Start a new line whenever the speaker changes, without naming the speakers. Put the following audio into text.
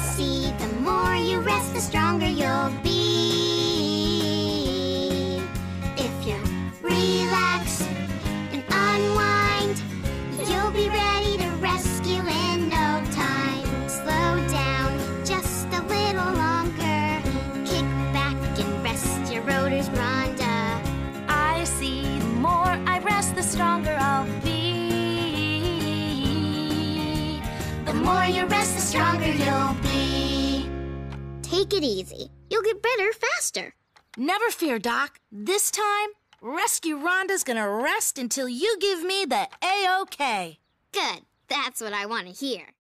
see. The more you rest, the stronger you'll be. If you relax and unwind, you'll be ready to rescue in no time. Slow down just a little longer. Kick back and rest your rotors, Rhonda.
I see. The more I rest, the stronger I'll be.
The more you rest, the stronger you'll be. Take it easy. You'll get better faster.
Never fear, Doc. This time, Rescue Rhonda's gonna rest until you give me the A-OK.
Good. That's what I want to hear.